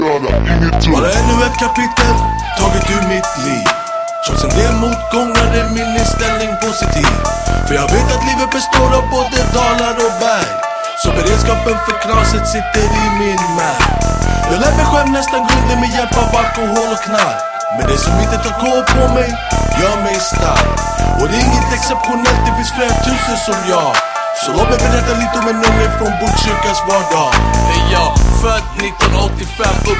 Bara ännu ett kapitel taget ur mitt liv. Trots en del motgångar är min inställning positiv. För jag vet att livet består av både dalar och berg. Så beredskapen för knaset sitter i min märg. Jag lär mig själv nästan grunden med hjälp av alkohol och knark. Men det som inte tar kål på mig gör mig stark. Och det är inget exceptionellt, det finns flera tusen som jag. Så låt mig berätta lite om en unge från Botkyrkas vardag. Det är jag, född 1985,